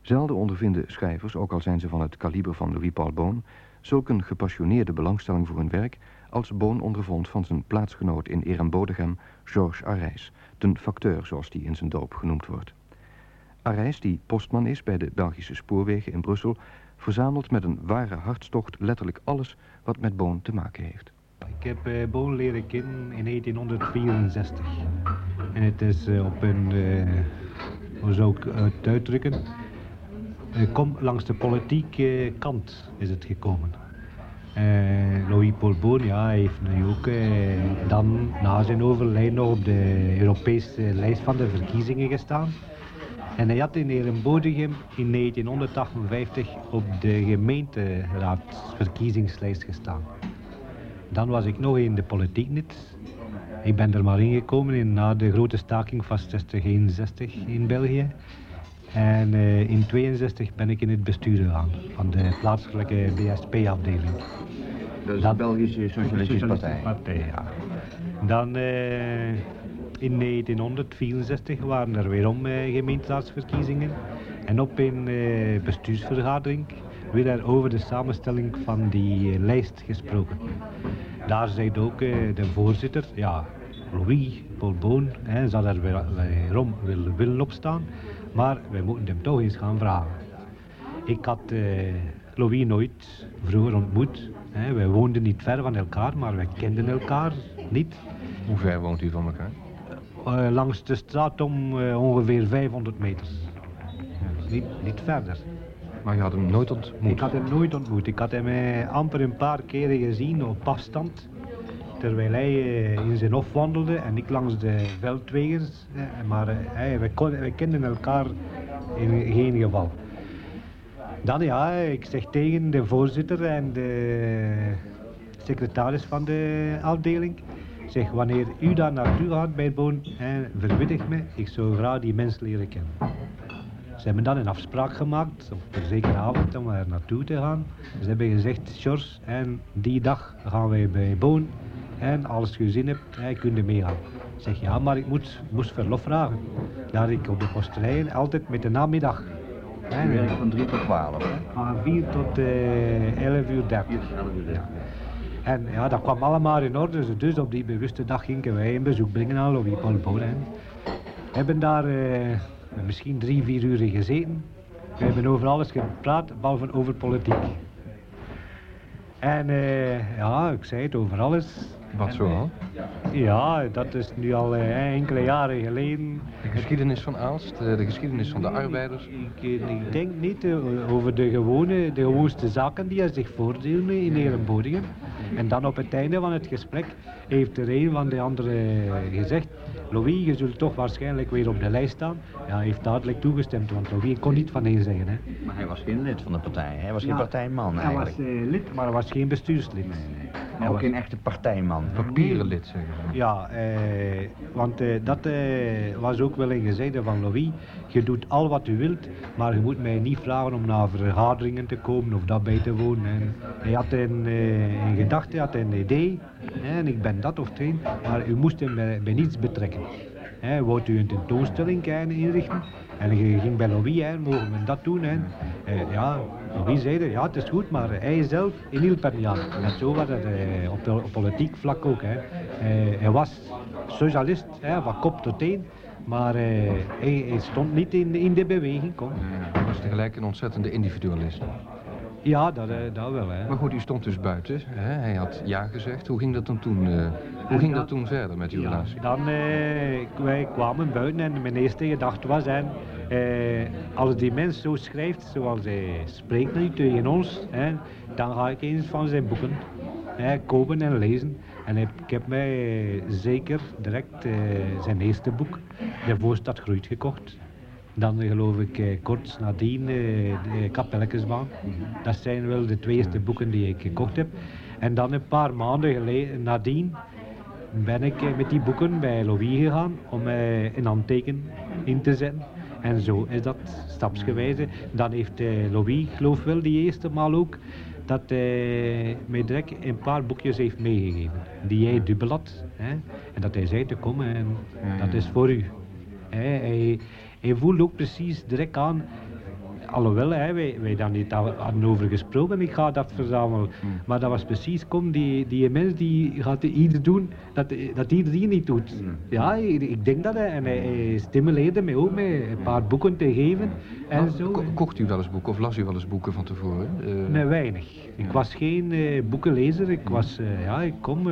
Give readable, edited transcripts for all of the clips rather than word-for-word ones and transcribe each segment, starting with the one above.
Zelden ondervinden schrijvers, ook al zijn ze van het kaliber van Louis-Paul Boon, zulk een gepassioneerde belangstelling voor hun werk als Boon ondervond van zijn plaatsgenoot in Erembodegem, Georges Arijs, ten facteur zoals die in zijn dorp genoemd wordt. Arijs, die postman is bij de Belgische spoorwegen in Brussel, verzamelt met een ware hartstocht letterlijk alles wat met Boon te maken heeft. Ik heb Boon leren kennen in 1964. En het is op een, hoe zou ik het uitdrukken, kom langs de politieke kant is het gekomen. Louis-Paul Boon, ja, hij heeft nu ook dan na zijn overlijden nog op de Europese lijst van de verkiezingen gestaan. En hij had in Erembodegem in 1958 op de gemeenteraadsverkiezingslijst gestaan. Dan was ik nog in de politiek niet. Ik ben er maar ingekomen na de grote staking van 60-61 in België. En in 62 ben ik in het bestuur gegaan van de plaatselijke BSP-afdeling. Dat is de Belgische Socialistische Partij. Ja. Dan in 1964 waren er weerom gemeenteraadsverkiezingen. En op een bestuursvergadering werd er over de samenstelling van die lijst gesproken. Daar zei ook de voorzitter, ja, Louis-Paul Boon, zal er weerom willen opstaan, maar wij moeten hem toch eens gaan vragen. Ik had Louis nooit vroeger ontmoet. Wij woonden niet ver van elkaar, maar wij kenden elkaar niet. Hoe ver woont u van elkaar? Langs de straat om ongeveer 500 meter. Niet verder. Maar je had hem nooit ontmoet? Ik had hem nooit ontmoet. Ik had hem amper een paar keren gezien op afstand. Terwijl hij in zijn hof wandelde en ik langs de veldwegers. Maar wij kenden elkaar in geen geval. Dan ja, ik zeg tegen de voorzitter en de secretaris van de afdeling. Zeg, wanneer u daar naartoe gaat bij Boon, verwittig me, ik zou graag die mens leren kennen. Ze hebben dan een afspraak gemaakt, op een zekere avond, om er naartoe te gaan. Ze hebben gezegd, George, en die dag gaan wij bij Boon. En als je zin hebt, kun je meegaan. Ik zeg, ja, maar ik moest verlof vragen. Daar ik op de posterijen altijd met de namiddag. Je werkt van 3 tot 12, hè? Van 4 tot 11 uur 30. Ja. En ja, dat kwam allemaal in orde. Dus op die bewuste dag gingen wij een bezoek brengen aan Louis-Paul Boon. We hebben daar misschien 3-4 uur gezeten. We hebben over alles gepraat, behalve over politiek. En ja, ik zei het over alles. Wat zoal? Ja, dat is nu al enkele jaren geleden. De geschiedenis van Aalst, de geschiedenis van de arbeiders? Ik denk niet over de gewoonste zaken die er zich voordoen in Erembodegem. En dan op het einde van het gesprek heeft er een van de anderen gezegd: Louis, je zult toch waarschijnlijk weer op de lijst staan. Ja, hij heeft dadelijk toegestemd, want Louis kon niet van nee zeggen. Hè. Maar hij was geen lid van de partij, hij was geen partijman eigenlijk. Hij was lid, maar hij was geen bestuurslid. Nee. Maar ook geen echte partijman. Papieren lid, zeggen we. Ja, want dat was ook wel een gezegde van Louis. Je doet al wat u wilt, maar je moet mij niet vragen om naar vergaderingen te komen of dat bij te wonen. En hij had een gedachte, hij had een idee, en ik ben dat of hetgeen, maar u moest hem bij niets betrekken. Wou u een tentoonstelling inrichten en je ging bij Louis, mogen we dat doen. Ja, Louis zei, ja, het is goed, maar hij zelf hielp er niet aan. En zo was het op politiek vlak ook. Hij was socialist, van kop tot teen, maar hij stond niet in de beweging. Kom. Hij was tegelijk een ontzettende individualist. Ja, dat wel. Maar goed, u stond dus buiten. Hij had ja gezegd. Hoe ging dat dan toen? Hoe ging dat toen verder met uw relatie? Dan wij kwamen buiten en mijn eerste gedachte was: als die mens zo schrijft zoals hij spreekt nu tegen ons, dan ga ik eens van zijn boeken kopen en lezen. En ik heb mij zeker direct zijn eerste boek, De Voorstad Groeit, gekocht. Dan geloof ik kort nadien de Kapelletjesbaan. Dat zijn wel de 2 eerste boeken die ik gekocht heb. En dan een paar maanden geleden nadien ben ik met die boeken bij Louis gegaan om een handteken in te zetten. En zo is dat stapsgewijze. Dan heeft Louis, geloof wel, die eerste maal ook, dat hij mij direct een paar boekjes heeft meegegeven. Die hij dubbel had. En dat hij zei te komen en dat is voor u. Hij voelde ook precies direct aan, alhoewel, wij daar niet hadden over gesproken, ik ga dat verzamelen. Maar dat was precies, die mens die gaat iets doen dat iedereen niet doet. Ja, ik denk dat en hij stimuleerde mij ook met een paar boeken te geven. En zo. Kocht u wel eens boeken of las u wel eens boeken van tevoren? Nee, weinig. Ik was geen boekenlezer, ik kom...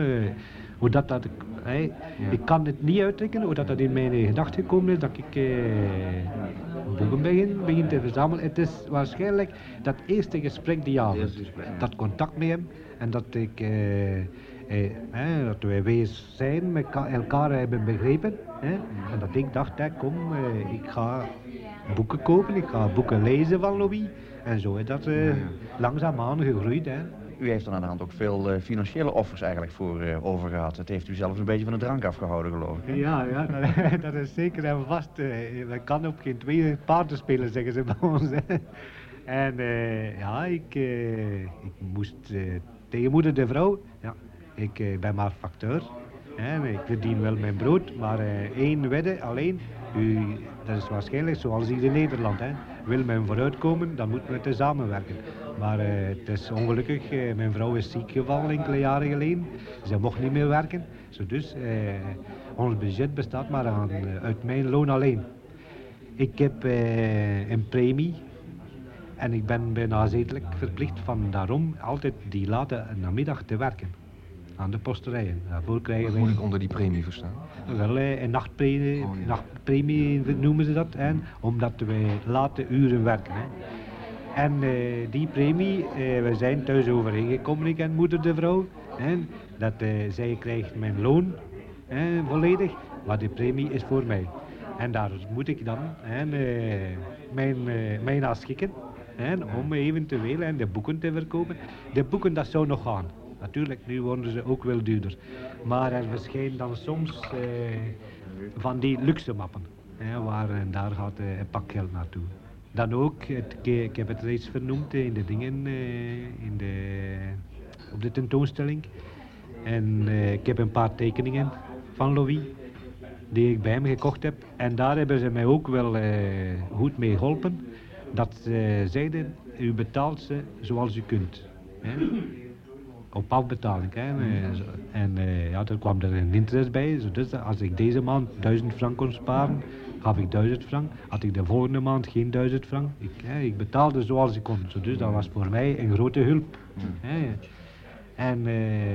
Ik kan het niet uitdrukken hoe dat in mijn gedachten gekomen is dat ik boeken begin te verzamelen. Het is waarschijnlijk dat eerste gesprek die avond, dat contact met hem en dat dat wij wees zijn, met elkaar hebben begrepen. En dat ik dacht, ik ga boeken kopen, ik ga boeken lezen van Louis. En zo is dat langzaamaan gegroeid. U heeft er aan de hand ook veel financiële offers eigenlijk voor over gehad. Het heeft u zelfs een beetje van de drank afgehouden, geloof ik. Ja, dat is zeker en vast. We kan op geen twee paarden spelen, zeggen ze bij ons. En ik moest tegen moeder de vrouw, ik ben maar facteur. Ik verdien wel mijn brood, maar één wedde alleen. Dat is waarschijnlijk zoals hier in Nederland. Wil men vooruitkomen, dan moeten we te samenwerken. Maar het is ongelukkig, mijn vrouw is ziek gevallen enkele jaren geleden. Ze mocht niet meer werken. Dus ons budget bestaat maar uit mijn loon alleen. Ik heb een premie. En ik ben bijna zedelijk verplicht van daarom altijd die late namiddag te werken. Aan de posterijen. Daarvoor krijgen Wat moet ik onder die premie verstaan? Wel, een nachtpremie noemen ze dat, omdat wij late uren werken. En die premie, we zijn thuis overeengekomen, ik en moeder de vrouw, dat zij krijgt mijn loon volledig, maar de premie is voor mij. En daar moet ik dan mijn schikken om eventueel de boeken te verkopen. De boeken, dat zou nog gaan. Natuurlijk, nu worden ze ook wel duurder. Maar er verschijnen dan soms van die luxe mappen. En daar gaat een pak geld naartoe. Dan ook, ik heb het reeds vernoemd in de dingen, op de tentoonstelling. En ik heb een paar tekeningen van Louis, die ik bij hem gekocht heb. En daar hebben ze mij ook wel goed mee geholpen. Dat ze zeiden, u betaalt ze zoals u kunt. Op afbetaling. En er kwam er een interest bij. Dus als ik deze maand 1000 frank kon sparen, gaf ik 1000 frank. Had ik de volgende maand geen 1000 frank. Ik betaalde zoals ik kon. Dus dat was voor mij een grote hulp. En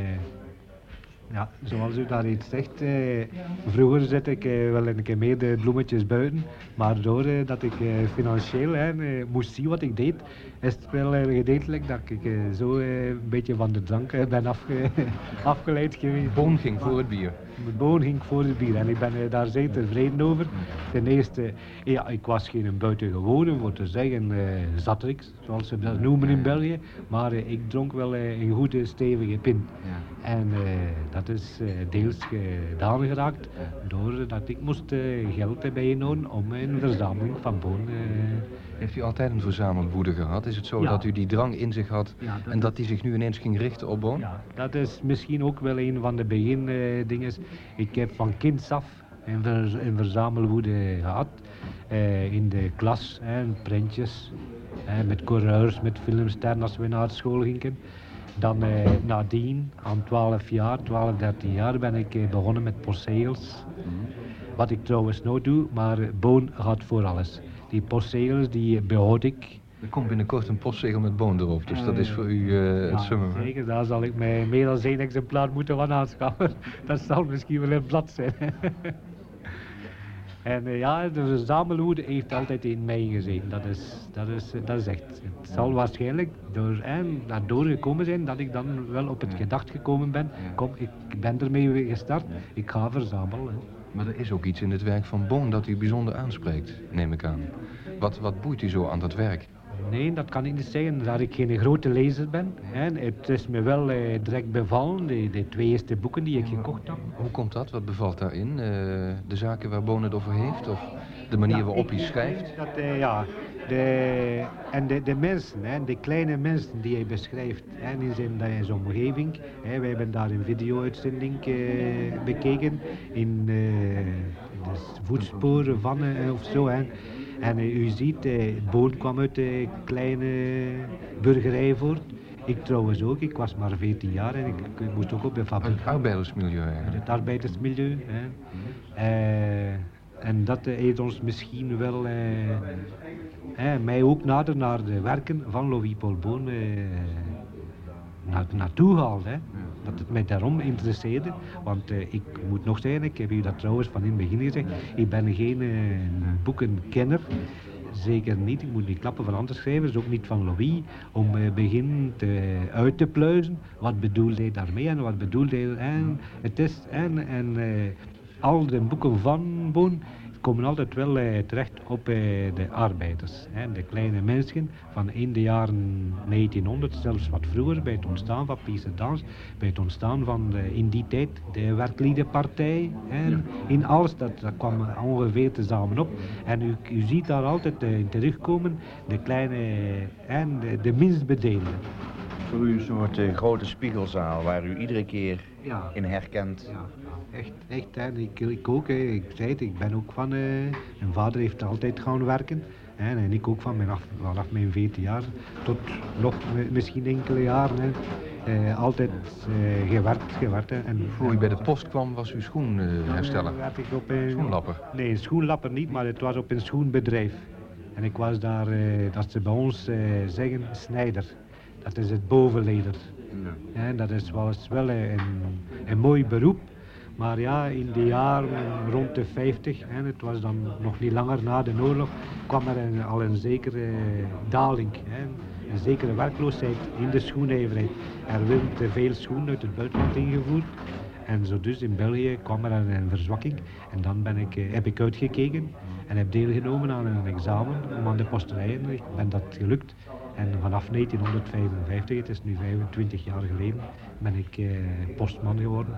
zoals u daar iets zegt, vroeger zette ik wel een keer meer de bloemetjes buiten, maar doordat ik financieel moest zien wat ik deed, is het wel gedeeltelijk dat ik zo een beetje van de drank ben afgeleid geweest. Boon ging voor het bier. Mijn boon ging voor het bier en ik ben daar zeer tevreden over. Ten eerste, ik was geen buitengewone, voor te zeggen, zatrix, zoals ze dat noemen in België, maar ik dronk wel een goede stevige pint. En dat is deels gedaan geraakt doordat ik moest geld bijhouden om een verzameling van boon. Heeft u altijd een verzamelwoede gehad? Is het zo dat u die drang in zich had en dat die zich nu ineens ging richten op boon? Ja, dat is misschien ook wel een van de begindingen. Ik heb van kinds af een verzamelwoede gehad. In de klas, prentjes, met coureurs, met filmsterren als we naar school gingen. Dan nadien, aan 12, 13 jaar, ben ik begonnen met postzegels. Wat ik trouwens nooit doe, maar boon gaat voor alles. Die postzegels die behoud ik. Er komt binnenkort een postzegel met boon erop, dus dat is voor u het summum. Zeker, daar zal ik mij meer dan 1 exemplaar moeten van aanschaffen. Dat zal misschien wel een blad zijn. En de verzamelwoede heeft altijd in mij gezeten. Dat is echt. Het zal waarschijnlijk daardoor gekomen zijn dat ik dan wel op het gedacht gekomen ben. Kom, ik ben ermee gestart, ik ga verzamelen. Maar er is ook iets in het werk van Boon dat u bijzonder aanspreekt, neem ik aan. Wat boeit u zo aan dat werk? Nee, dat kan ik niet zeggen, dat ik geen grote lezer ben. Het is me wel direct bevallen, de 2 eerste boeken die ik gekocht heb. Hoe komt dat? Wat bevalt daarin? De zaken waar Boon het over heeft? Of de manier waarop hij schrijft? De mensen, de kleine mensen die hij beschrijft in zijn omgeving. Wij hebben daar een video-uitzending bekeken in de voetsporen van of zo. En u ziet, het boon kwam uit de kleine burgerij voort. Ik trouwens ook, ik was maar 14 jaar en ik moest ook op de fabriek. Het arbeidersmilieu eigenlijk. Het arbeidersmilieu. En dat heeft ons misschien wel mij ook naar de werken van Louis Paul Boon naartoe gehaald. Hè. Dat het mij daarom interesseerde. Want ik moet nog zeggen, ik heb u dat trouwens van in het begin gezegd, ik ben geen boekenkenner. Zeker niet, ik moet niet klappen van andere schrijvers, ook niet van Louis, om uit te pluizen. Wat bedoelt hij daarmee en wat bedoelt hij al de boeken van Boon komen altijd wel terecht op de arbeiders. De kleine mensen van in de jaren 1900, zelfs wat vroeger, bij het ontstaan van Piece Dans, bij het ontstaan van in die tijd de werkliedenpartij. In alles, dat kwam ongeveer tezamen op. En u ziet daar altijd in terugkomen de kleine en de minst bedeelden. Voor u een soort grote spiegelzaal waar u iedere keer in herkent. Ja. Echt, hè. Ik ook. Ik zei het, ik ben ook van... mijn vader heeft altijd gaan werken. En ik ook vanaf mijn 14 jaar tot nog misschien enkele jaren. Altijd gewerkt. En voor u bij de post kwam, was u schoenhersteller? Schoenlapper? Nee, een schoenlapper niet, maar het was op een schoenbedrijf. En ik was daar, dat ze bij ons zeggen, snijder. Dat is het bovenleder. Ja. En dat is wel een mooi beroep. Maar ja, in de jaren rond de 50, en het was dan nog niet langer na de oorlog, kwam er al een zekere daling. Een zekere werkloosheid in de schoenijverheid. Er werden te veel schoenen uit het buitenland ingevoerd. En zo dus in België kwam er een verzwakking. En dan heb ik uitgekeken en heb deelgenomen aan een examen om aan de posterijen. Ik ben dat gelukt. En vanaf 1955, het is nu 25 jaar geleden, ben ik postman geworden.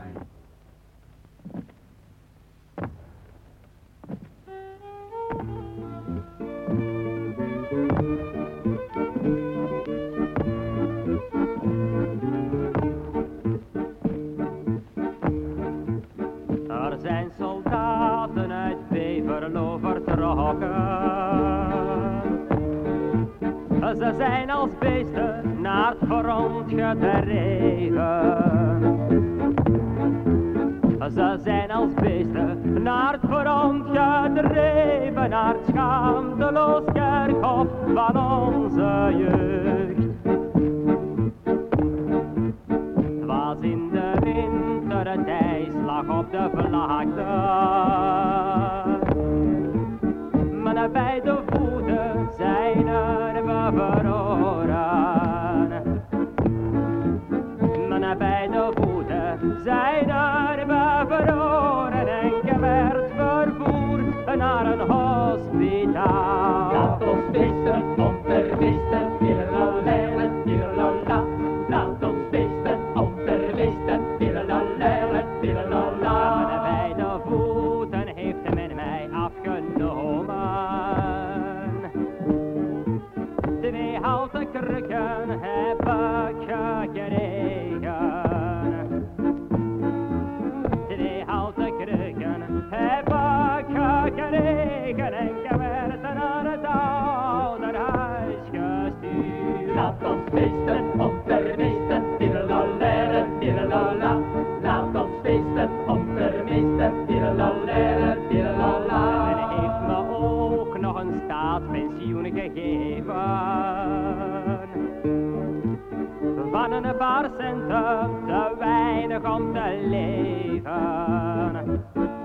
Er zijn soldaten uit Beverlo vertrokken. Ze zijn als beesten naar het front gedreven. Ze zijn als beesten naar het front gedreven, naar het schaamteloos kerkhof van onze jeugd. Het was in de winter, het ijs lag op de vlakte. Maar bij de voeten zijn er bevroren. Maar bij de voeten zijn er bevroren en je werd vervoerd naar een hospitaal. Laat ons feesten, onderweesten, tirlalele, tirlala. Laat ons feesten, onderweesten, tirlalele, tirlala. Maar bij de voeten heeft men mij afgenomen. 2 houten krukken heb ik gekregen. 2 houten krukken heb ik gekregen en ik werd naar het ouderhuis gestuurd. Laat ons feesten, onderweesten, tirlalele, tirlala. Laat ons feesten, onderweesten, tirlalele, tirlala. Men heeft me ook nog een staatspensioen gegeven. Van een paar centen te weinig om te leven.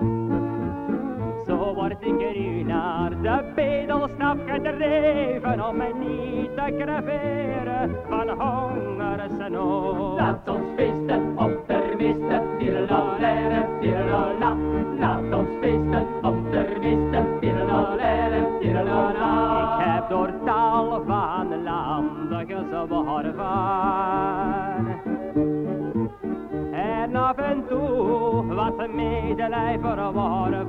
Zo word ik nu naar de bedelstap gedreven om mij niet te creveren van hongersnood. Laat ons feesten, onderweesten, tirlalele, tirlala. Laat ons feesten, onderweesten, tirlalele, tirlala. Ik heb door tal van landen gezworven en af en toe wat medelij verworven.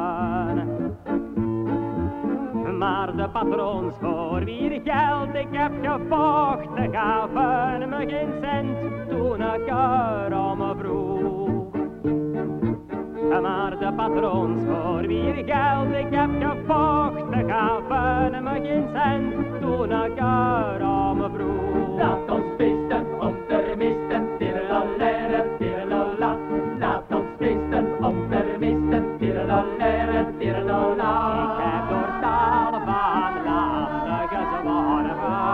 Maar de patroons voor wier geld ik heb gevochten gaven me geen cent toen ik erom vroeg. Maar de patroons voor wie geld ik heb gevochten gaven me geen cent toen ik arme vroeg. Laat ons feesten onder misten, tirlalere, tirlala. Laat ons feesten onder misten, tirlalere, tirlala. Ik heb door tal van lastige zwarven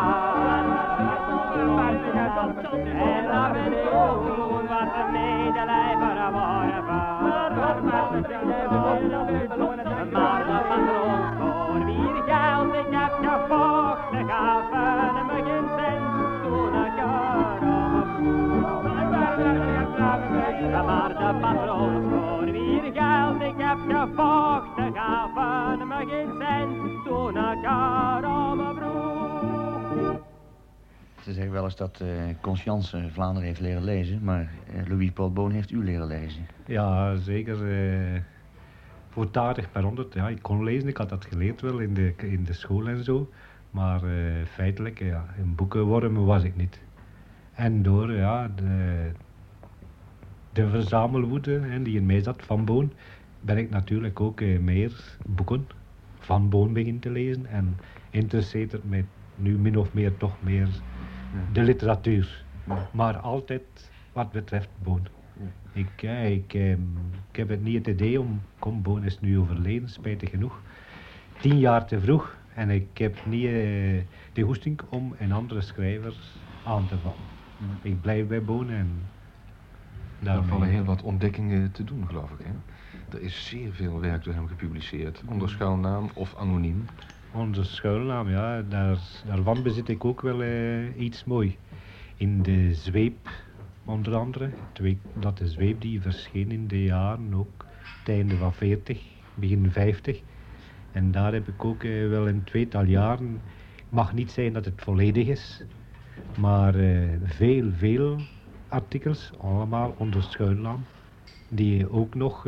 en dan ben ik ook wat medelijven verworven. Maar de patroons voor wie geld ik heb gevochten gaven me geen cent toen ik arme vroeg. Maar de patroons voor wie geld ik heb gevochten gaven me geen cent toen ik arme vroeg. Ze zeggen wel eens dat Conscience Vlaanderen heeft leren lezen, maar Louis Paul Boon heeft u leren lezen. Ja, zeker. Voor 80/100. Ja, ik kon lezen, ik had dat geleerd wel in de school en zo. Maar feitelijk, ja, een boekenworm was ik niet. En door ja, de verzamelwoede die in mij zat van Boon, ben ik natuurlijk ook meer boeken van Boon begin te lezen. En interesseert het mij nu min of meer toch meer de literatuur. Ja. Maar altijd wat betreft Boon. Ja. Ik heb het niet het idee kom, Boon is nu overleden, spijtig genoeg. 10 jaar te vroeg en ik heb niet de goesting om een andere schrijver aan te vallen. Ja. Ik blijf bij Boon en Daar vallen heel wat ontdekkingen te doen, geloof ik. Hè? Er is zeer veel werk door hem gepubliceerd, onder schuilnaam of anoniem. Onder schuilnaam, ja, daarvan bezit ik ook wel iets mooi. In de Zweep, onder andere. Dat de Zweep die verscheen in de jaren ook, het einde van 40, begin 50. En daar heb ik ook wel een tweetal jaren, ik mag niet zeggen dat het volledig is, maar veel artikels, allemaal onder schuilnaam, die ook nog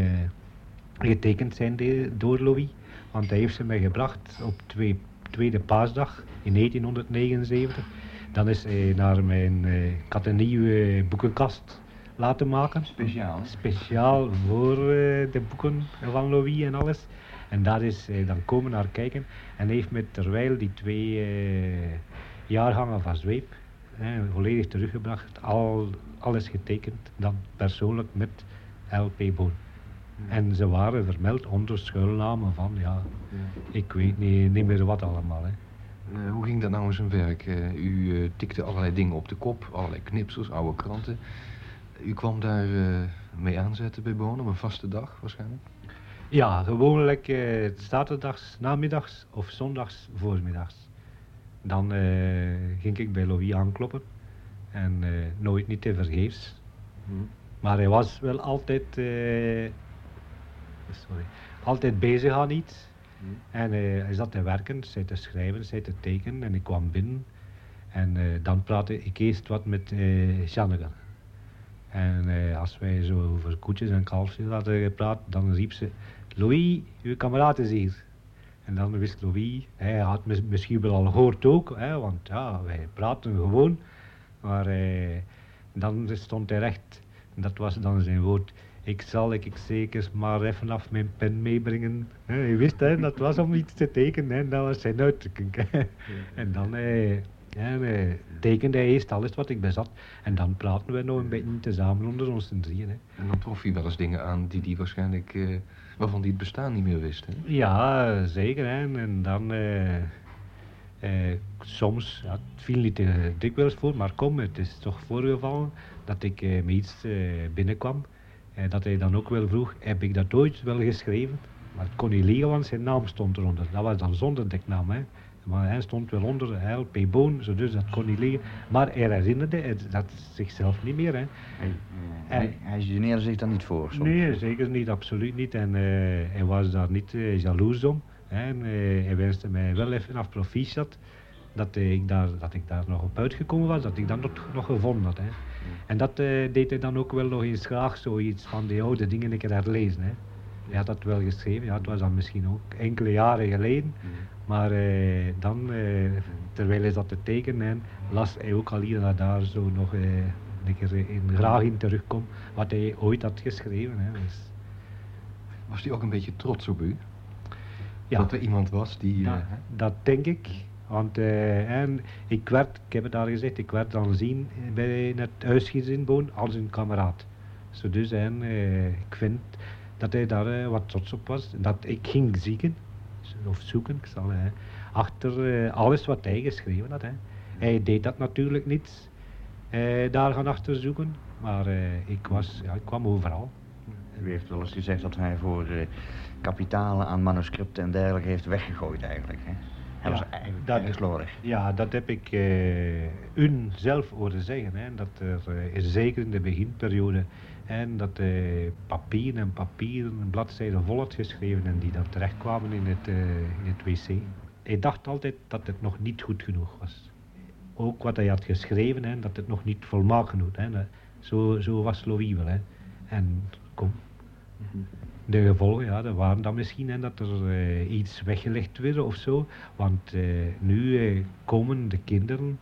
getekend zijn door Louis. Want hij heeft ze mij gebracht op tweede paasdag in 1979. Dan is hij naar ik had een nieuwe boekenkast laten maken. Speciaal, hè? Speciaal voor de boeken van Louis en alles. En daar is hij dan komen naar kijken. En heeft me terwijl die 2 jaargangen van Zweep volledig teruggebracht. Alles getekend, dan persoonlijk met L.P. Boon. En ze waren vermeld onder schuilnamen van, ja, ik weet niet meer wat allemaal. Hè. Hoe ging dat nou in zijn werk? U tikte allerlei dingen op de kop, allerlei knipsels, oude kranten. U kwam daar mee aanzetten bij Boon op een vaste dag waarschijnlijk? Ja, gewoonlijk zaterdags namiddags of zondags voormiddags. Dan ging ik bij Louis aankloppen en nooit niet te vergeefs. Maar hij was wel altijd bezig aan iets. En hij zat te werken, zij te schrijven, zij te tekenen en ik kwam binnen. En dan praatte ik eerst wat met Janneke. En als wij zo over koetjes en kalfjes hadden gepraat, dan riep ze: Louis, uw kameraad is hier. En dan wist Louis, hij had misschien wel al gehoord ook, want ja, wij praten gewoon. Maar dan stond hij recht, en dat was dan zijn woord: ik zeker maar even af mijn pen meebrengen. Je wist, dat was om iets te tekenen, dat was zijn uitdrukking. En dan tekende hij eerst alles wat ik bezat. En dan praten we nog een beetje tezamen onder ons drieën. En dan trof hij wel eens dingen aan die waarschijnlijk, waarvan hij het bestaan niet meer wist. Hè? Ja, zeker. En dan soms, ja, het viel niet te dikwijls voor, maar het is toch voorgevallen dat ik met iets binnenkwam. Dat hij dan ook wel vroeg, heb ik dat ooit wel geschreven? Maar het kon niet liegen, want zijn naam stond eronder. Dat was dan zonder deknaam, hè. Maar hij stond wel onder, L.P. Boon, dus dat kon niet liggen. Maar hij herinnerde dat zichzelf niet meer, hè. Hij geneerde zich dan niet voor soms? Nee, zeker niet, absoluut niet. En hij was daar niet jaloers om. En hij wenste mij wel even af proficiat dat ik daar nog op uitgekomen was, dat ik dat nog gevonden had. Hè. En dat deed hij dan ook wel nog eens graag, zoiets van die oude dingen een keer herlezen. Hè. Hij had dat wel geschreven, ja, het was dan misschien ook enkele jaren geleden. Maar dan, terwijl hij zat te tekenen, en las hij ook al hier en daar zo nog een keer graag in terugkomen wat hij ooit had geschreven. Hè. Dus Was hij ook een beetje trots op u? Ja. Dat er iemand was die... Ja, dat denk ik. Want en ik heb het al gezegd, ik werd dan zien bij het huisgezin woon als een kameraad. Zo dus, en ik vind dat hij daar wat trots op was. Dat ik ging zoeken, ik zal, achter alles wat hij geschreven had. Hè. Hij deed dat natuurlijk niet, daar gaan achter zoeken, maar ik kwam overal. U heeft wel eens gezegd dat hij voor kapitalen aan manuscripten en dergelijke heeft weggegooid eigenlijk. Hè? Hij was eigenlijk erg slordig. Ja, dat heb ik u zelf horen zeggen. Hè, dat er zeker in de beginperiode en dat papieren bladzijden vol had geschreven en die dan terechtkwamen in het wc. Hij dacht altijd dat het nog niet goed genoeg was. Ook wat hij had geschreven, hè, dat het nog niet volmaakt genoeg. Hè. Zo was Louis wel. Hè. En kom. De gevolgen, ja, dat waren dan misschien en dat er iets weggelegd werd of zo. Want nu komen de kinderen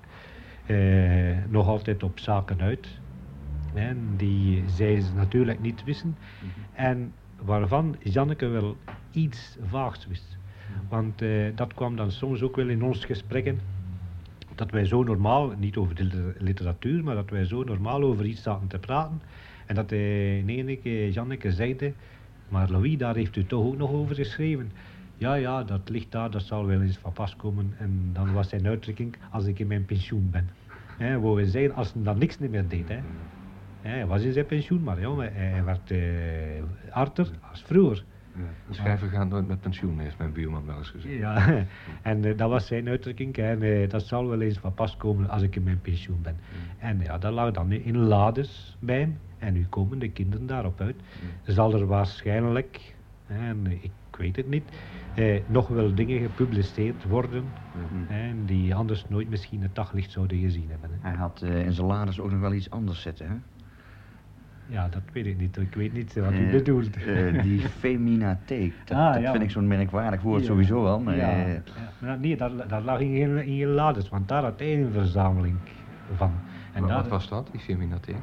nog altijd op zaken uit. En die zij natuurlijk niet wisten. En waarvan Janneke wel iets vaags wist. Want dat kwam dan soms ook wel in ons gesprekken. Dat wij zo normaal, niet over de literatuur, maar dat wij zo normaal over iets zaten te praten. En dat Janneke zeide, maar Louis, daar heeft u toch ook nog over geschreven. Ja, dat ligt daar, dat zal wel eens van pas komen. En dan was zijn uitdrukking, als ik in mijn pensioen ben. Wou hij zeggen, als hij dan niks meer deed. Hè. Hij was in zijn pensioen, maar ja, hij werd harder als vroeger. Ja, de schrijver gaat nooit met pensioen, heeft mijn buurman wel eens gezegd. Ja, en dat was zijn uitdrukking. En dat zal wel eens van pas komen als ik in mijn pensioen ben. En ja, dat lag dan in lades bij hem. En nu komen de kinderen daarop uit. Zal er waarschijnlijk, en ik weet het niet, nog wel dingen gepubliceerd worden. En die anders nooit misschien het daglicht zouden gezien hebben. Hè. Hij had in zijn lades ook nog wel iets anders zitten, hè? Ja, dat weet ik niet. Ik weet niet wat u bedoelt. Die feminatheek, dat vind ik zo'n merkwaardig woord sowieso wel. Maar, nee, dat lag in je lades, want daar had hij een verzameling van. En maar daar, wat was dat, die feminatheek?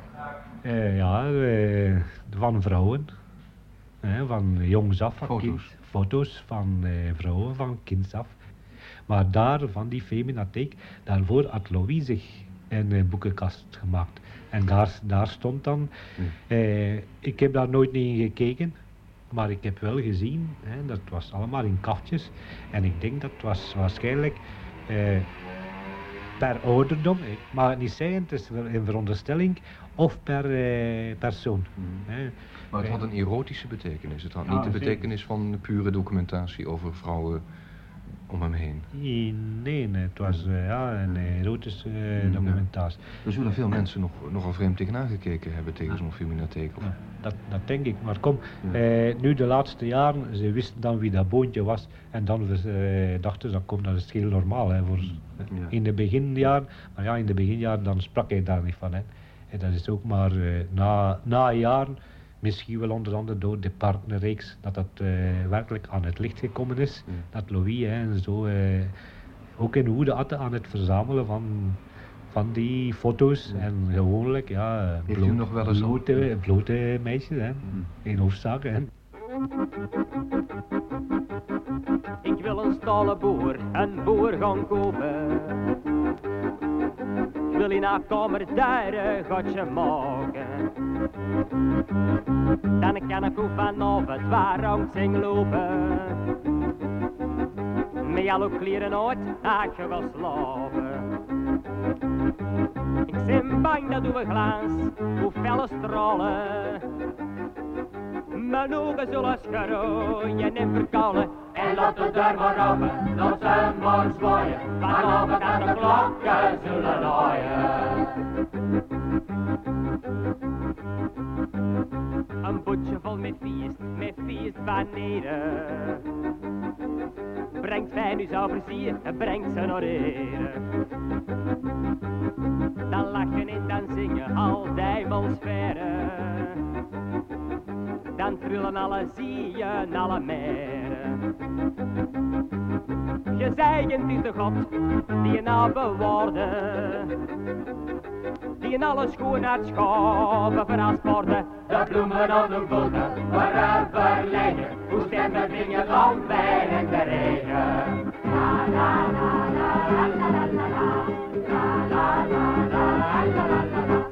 Van vrouwen. Van jongs af. Foto's Van vrouwen, van kinds af. Maar daar, van die feminatheek, daarvoor had Louis zich een boekenkast gemaakt. En daar stond dan, ik heb daar nooit niet in gekeken, maar ik heb wel gezien, dat was allemaal in kaftjes. En ik denk dat was waarschijnlijk per ouderdom, ik mag het niet zeggen, het is een veronderstelling, of per persoon. Maar het had een erotische betekenis, het had niet de betekenis van pure documentatie over vrouwen om hem heen. Nee, het was een erotische documentatie. Er zullen veel mensen nogal vreemd tegenaan gekeken hebben tegen zo'n feminatheek. Dat denk ik, maar kom, nu de laatste jaren, ze wisten dan wie dat boontje was en dan dachten ze, dat is heel normaal hè, voor in de beginjaren, maar ja, in de beginjaren dan sprak hij daar niet van. Hè. En dat is ook maar na jaren, misschien wel onder andere door de partnerreeks, dat werkelijk aan het licht gekomen is, dat Louis en zo ook in woede had aan het verzamelen van die foto's en gewoonlijk, blote meisjes, hè, in hoofdzaak. Hè. Ik wil een stalen boer gaan kopen. Ik wil in haar kamer daar een gatje maken. Dan kan ik ook vanavond waarrangs in lopen. Met alle kleren uit, ik ga wel slapen. Ik ben bang dat uw glans, hoe felle stralen. Mijn ogen zullen scharooien en verkallen. En laat de deur maar open, dat ze maar zwaaien. Vanavond aan de klokken zullen laaien. Een bootje vol met feest van neder. Brengt fijn u zou plezier en brengt ze naar ere. Dan lachen en dan zingen al dijmelsferen. Dan trillen alle zieën, alle meren. je zeggen, het is de God die je nou bewoordde. Die in alle schoonheidschappen verantwoorden. De bloemen op de voeten, wherever liggen. Hoe stemmen dingen rond bij in de regen. La la la la la la la la. La la la la la la la.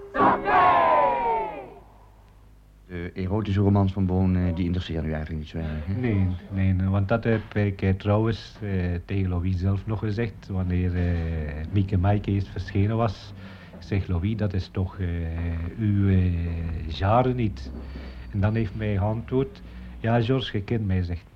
De erotische romans van Boon, die interesseert u eigenlijk niet zo erg, hè? Nee, want dat heb ik trouwens tegen Louis zelf nog gezegd. Wanneer Mieke Maaike eerst verschenen was. Ik zeg, Louis, dat is toch uw genre niet. En dan heeft mij geantwoord, ja George, je kent mij, zegt.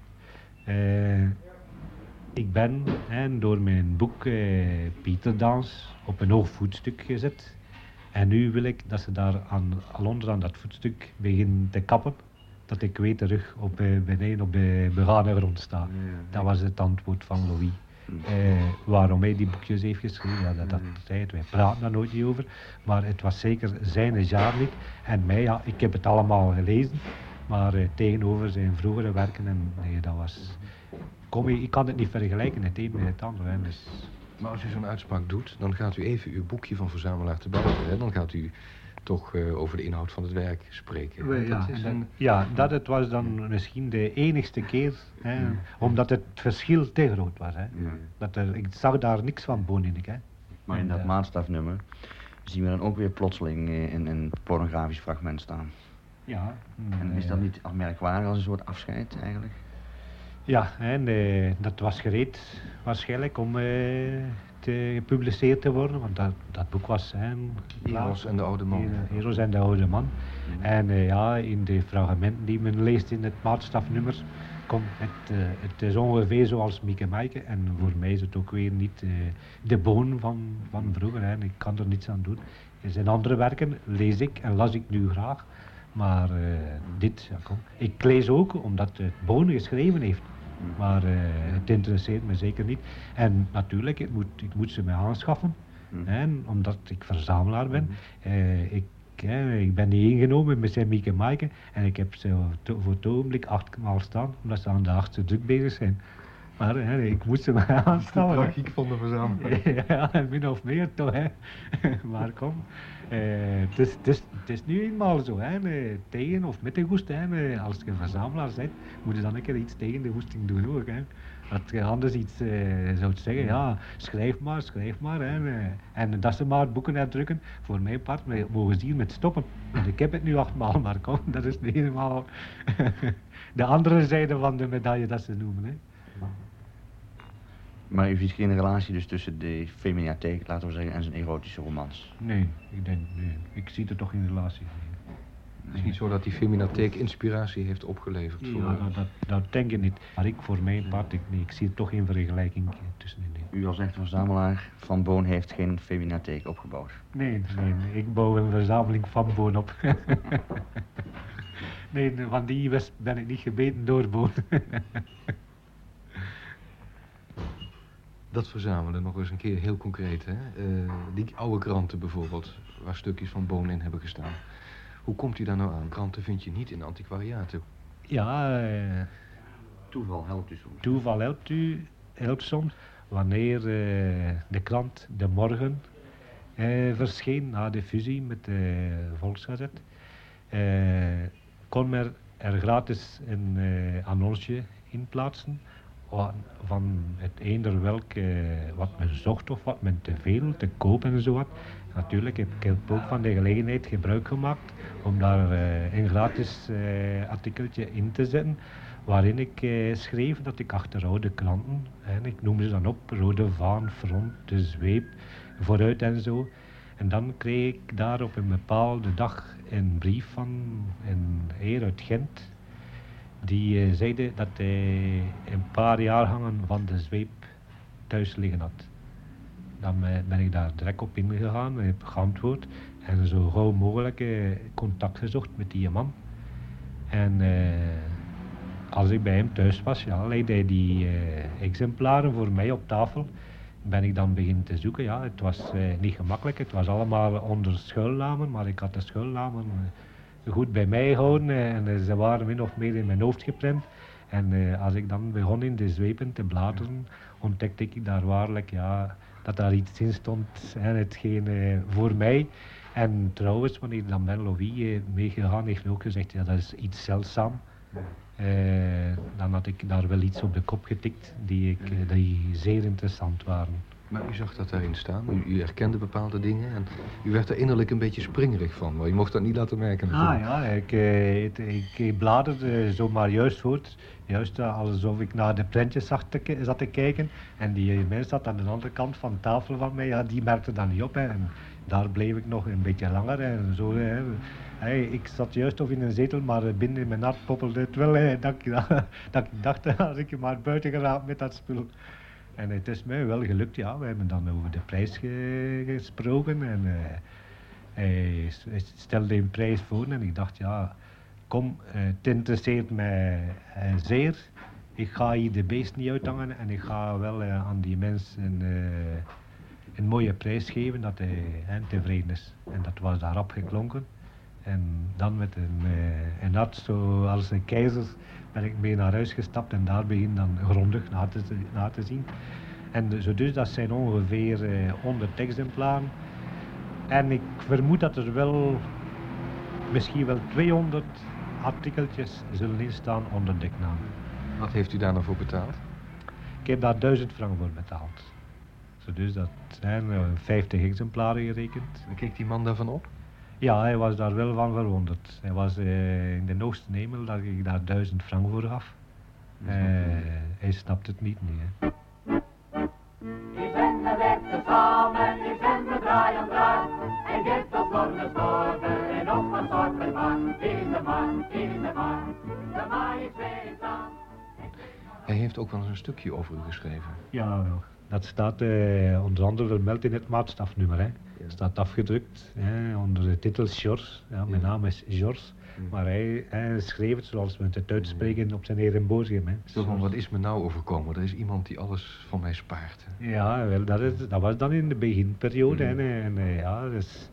Ik ben door mijn boek Pieterdans op een hoog voetstuk gezet. En nu wil ik dat ze daar al onderaan dat voetstuk beginnen te kappen. Dat ik weer terug op beneden op de begane grond sta. Ja. Dat was het antwoord van Louis. Waarom hij die boekjes heeft geschreven, ja, dat zei het. Wij praten daar nooit niet over. Maar het was zeker zijn jaar niet. En mij, ja, ik heb het allemaal gelezen. Maar tegenover zijn vroegere werken, en nee, dat was... ik kan het niet vergelijken, het een met het ander. Hè, dus... Maar als u zo'n uitspraak doet, dan gaat u even uw boekje van verzamelaar te buiten. Hè? Dan gaat u toch over de inhoud van het werk spreken. Ja, het was dan misschien de enigste keer, hè, omdat het verschil te groot was. Hè. Ja. Ik zag daar niks van Boon in. Hè. Maar in dat maatstafnummer zien we dan ook weer plotseling in een pornografisch fragment staan. Ja. En is dat niet merkwaardig als een soort afscheid eigenlijk? Ja, en dat was gereed waarschijnlijk om gepubliceerd te worden, want dat boek was... Eros en de oude man. Eros en de oude man. En in de fragmenten die men leest in het maatstafnummer, komt het is ongeveer zoals Mieke Maaike. En voor mij is het ook weer niet de Boon van vroeger. Hè. Ik kan er niets aan doen. In zijn andere werken lees ik en las ik nu graag. Maar dit, ja, kom. Ik lees ook omdat het Boon geschreven heeft. Maar het interesseert me zeker niet. En natuurlijk, ik moet ze mij aanschaffen. Omdat ik verzamelaar ben. Ik ben niet ingenomen met zijn Mieke Maaike. En ik heb ze voor het ogenblik 8 maal staan. Omdat ze aan de 8e druk bezig zijn. Maar ik moet ze mij aanschaffen. De tragiek van de verzamelaar. Ja, min of meer toch. Hè. Maar kom. Het is nu eenmaal zo, hè, tegen of met de goest. Hè. Als je een verzamelaar bent, moet je dan een keer iets tegen de goesting doen ook. Hè. Dat je anders iets zou zeggen, ja, schrijf maar. Hè. En dat ze maar boeken uitdrukken, voor mijn part, mogen ze hier met stoppen. Want ik heb het nu 8 maal, maar kom, dat is niet helemaal de andere zijde van de medaille dat ze noemen. Hè. Maar u ziet geen relatie dus tussen de feminatheek, laten we zeggen, en zijn erotische romans? Nee, ik zie er toch geen relatie. Het is niet zo dat die feminatheek inspiratie heeft opgeleverd? Ja, dat denk ik niet. Maar ik voor mijn part, ik zie er toch geen vergelijking tussenin. U als echte verzamelaar van Boon heeft geen feminatheek opgebouwd? Nee, ik bouw een verzameling van Boon op. Nee, van die ben ik niet gebeten door Boon. Dat verzamelen nog eens een keer heel concreet, hè? Die oude kranten bijvoorbeeld, waar stukjes van Boon in hebben gestaan. Hoe komt u daar nou aan? Kranten vind je niet in antiquariaten. Ja, toeval helpt u soms. Toeval helpt soms. Wanneer de krant De Morgen verscheen na de fusie met de Volksgazet, kon men er gratis een annonsje in plaatsen van het eender welk wat men zocht of wat men te veel, te koop en zo had. Natuurlijk heb ik ook van de gelegenheid gebruik gemaakt om daar een gratis artikeltje in te zetten, waarin ik schreef dat ik achter oude kranten, en ik noemde ze dan op, Rode Vaan, Front, De Zweep, Vooruit en zo. En dan kreeg ik daar op een bepaalde dag een brief van een heer uit Gent, die zeide dat hij een paar jaargangen van De Zweep thuis liggen had. Dan ben ik daar direct op ingegaan en heb geantwoord en zo gauw mogelijk contact gezocht met die man. En als ik bij hem thuis was, ja, legde hij die exemplaren voor mij op tafel. Ben ik dan beginnen te zoeken. Ja, het was niet gemakkelijk, het was allemaal onder schuilnamen, maar ik had de schuilnamen goed bij mij gehouden en ze waren min of meer in mijn hoofd geprent. En als ik dan begon in De Zweepen te bladeren ontdekte ik daar waarlijk ja, dat daar iets in stond, hè, hetgeen voor mij. En trouwens, wanneer dan Ben Louis meegegaan heeft, ook gezegd, ja, dat is iets zeldzaam. Dan had ik daar wel iets op de kop getikt die zeer interessant waren. Maar u zag dat daarin staan, u herkende bepaalde dingen en u werd er innerlijk een beetje springerig van, maar je mocht dat niet laten merken natuurlijk. Ik bladerde zomaar juist voort, juist alsof ik naar de prentjes zat te kijken. En die mens zat aan de andere kant van de tafel van mij, ja, die merkte dat niet op. Hè. En daar bleef ik nog een beetje langer en zo. Hè. Ik zat juist of in een zetel, maar binnen in mijn hart poppelde het wel. Hè, dat ik dacht, als ik maar buiten geraak met dat spul. En het is mij wel gelukt, ja. We hebben dan over de prijs gesproken en hij stelde een prijs voor en ik dacht, ja, kom, het interesseert mij zeer. Ik ga hier de beest niet uithangen en ik ga wel aan die mens een mooie prijs geven dat hij tevreden is. En dat was daarop geklonken. En dan met een hart zoals een keizer ben ik mee naar huis gestapt en daar begin dan grondig na te zien. En zo dus, dat zijn ongeveer 100 exemplaren. En ik vermoed dat er wel, misschien wel 200 artikeltjes zullen instaan onder deknaam. Wat heeft u daar nou voor betaald? Ik heb daar 1000 frank voor betaald. Zo dus, dat zijn 50 exemplaren gerekend. En keek die man daarvan op? Ja, hij was daar wel van verwonderd. Hij was in de hoogste hemel dat ik daar 1000 frank voor gaf. Hij snapt het niet meer. Die zijn weer tezamen, die zijn we draai aan draai. En geeft ons voor de storven en op een soort vermaak. In de maan, de maan is weer aan. Hij heeft ook wel eens een stukje over u geschreven. Ja, dat staat onder andere vermeld in het maatstafnummer. Hè. Ja. Staat afgedrukt onder de titel George. Ja, mijn naam is George. Maar hij schreef het zoals we het uitspreken op zijn Ehrenbozium. Zo van, wat is me nou overkomen? Er is iemand die alles van mij spaart. Ja, wel, dat was dan in de beginperiode. Dus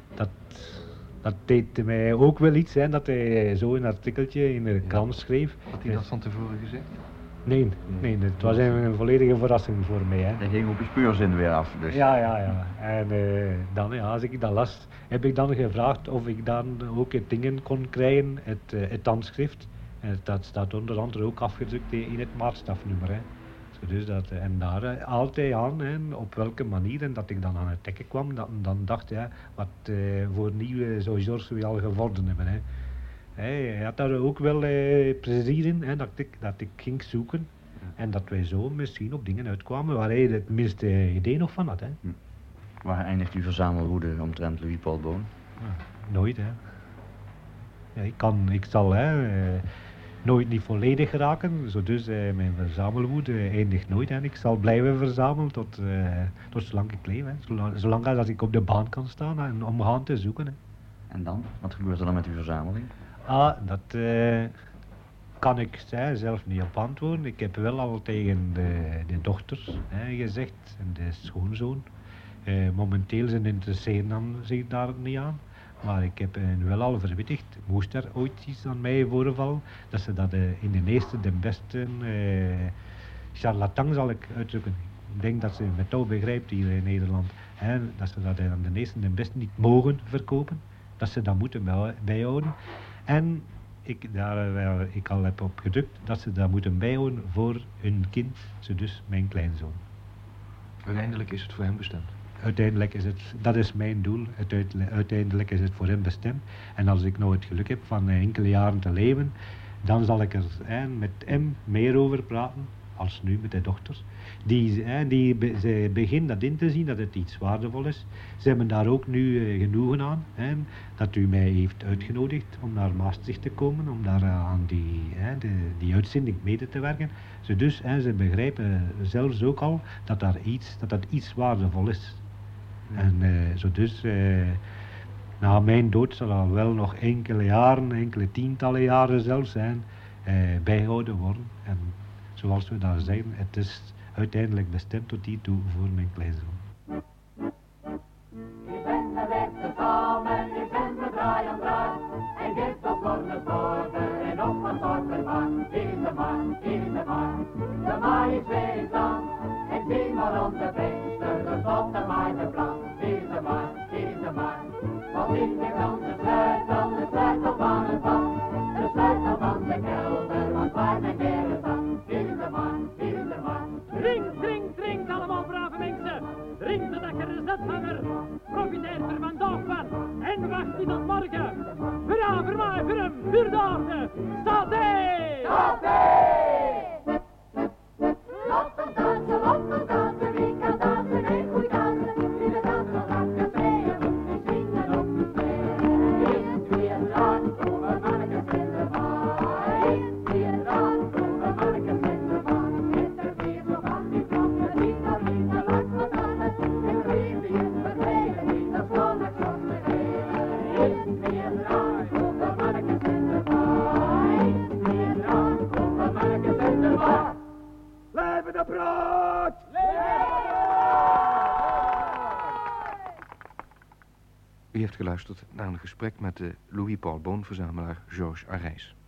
dat deed mij ook wel iets, hè, dat hij zo een artikeltje in de krant schreef. Had hij dat van tevoren gezegd? Nee, het was een volledige verrassing voor mij. Hè. Hij ging op je speurzin weer af. Dus. Ja. En dan, ja, als ik dat las, heb ik dan gevraagd of ik dan ook het dingen kon krijgen, het handschrift. En dat staat onder andere ook afgedrukt in het maatstafnummer. Hè. Dus dat, en daar altijd aan, hè, op welke manier, en dat ik dan aan het tekken kwam, dan dacht ja, wat voor nieuwe zou George weer al gevonden hebben. Hè. Hij had daar ook wel plezier in, hè, dat ik ging zoeken. En dat wij zo misschien op dingen uitkwamen waar hij het minste idee nog van had. Hè. Waar eindigt uw verzamelwoede omtrent Louis Paul Boon? Nooit, hè. Ja, ik zal nooit niet volledig geraken, zo dus mijn verzamelwoede eindigt nooit. En ik zal blijven verzamelen tot zolang ik leef. Hè. Zolang als ik op de baan kan staan en om gaan te zoeken. Hè. En dan? Wat gebeurt er dan met uw verzameling? Dat kan ik zelf niet op antwoorden. Ik heb wel al tegen de dochters gezegd en de schoonzoon. Momenteel zijn interesseren zich daar niet aan. Maar ik heb hen wel al verwittigd, moest er ooit iets aan mij voorvallen, dat ze dat in de eerste, de beste charlatan zal ik uitdrukken. Ik denk dat ze met touw begrijpt hier in Nederland. Dat ze dat aan de eerste, de beste niet mogen verkopen. Dat ze dat moeten bijhouden. En waar ik al heb op gedrukt, dat ze dat moeten bijhouden voor hun kind, dus mijn kleinzoon. Uiteindelijk is het voor hem bestemd. Uiteindelijk is het, dat is mijn doel, uiteindelijk is het voor hem bestemd. En als ik nou het geluk heb van enkele jaren te leven, dan zal ik er met hem meer over praten, als nu met de dochters. Ze beginnen dat in te zien, dat het iets waardevol is. Ze hebben daar ook nu genoegen aan, dat u mij heeft uitgenodigd om naar Maastricht te komen, om daar aan die uitzending mede te werken. Dus ze begrijpen zelfs ook al dat dat iets waardevol is. En dus na mijn dood zal er wel nog enkele tientallen jaren zelfs bijgehouden worden. En zoals we daar zeggen, het is uiteindelijk bestemd tot die toe voor mijn kleinzoon. Die zijn er weer tezamen, die zijn we draai aan draai. En geeft ons voor de storven en op een soort vermaak. In de maan, de maan is weer in stand. Zie maar onze beesten, de botten maar de plan. Hier is de man, hier is de man. Want hier ligt onze sleutel, de sleutel van het bad. De sleutel van de kelder, want waar mijn heren zat. Hier is de man, hier is de man. Drink, drink, drink allemaal brave mensen. Drink de lekkere zetvanger. Profiteer er vandaag van. En wacht niet tot morgen. Verra, vermaai, verm, vuurdaarde. Staté! Laat ons dansen, wie kan dansen en goed dansen. Wie de dansen laten tweeën, moet die zingen op de tweeën. Is weer raar, over mannekes in de baai. Is weer raar, over mannekes in de baai. Is er weer zo van die klokken, niet al niet te lang verdannen. En wie die is verdwenen, niet als zonnig zonder helen. Is weer raar, over mannekes in de baai. Is weer raar, over mannekes in de baai. Leven de brood! U heeft geluisterd naar een gesprek met de Louis Paul Boon-verzamelaar Georges Arrijs.